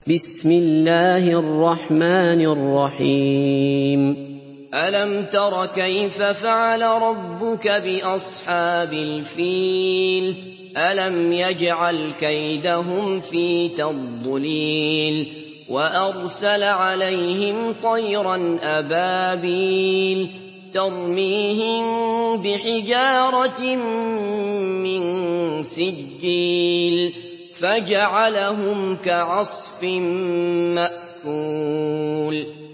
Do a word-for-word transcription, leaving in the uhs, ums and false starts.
بسم الله الرحمن الرحيم ألم تر كيف فعل ربك بأصحاب الفيل ألم يجعل كيدهم في تضليل وأرسل عليهم طيرا أبابيل ترميهم بحجارة من سجيل فجعلهم كعصف مأكول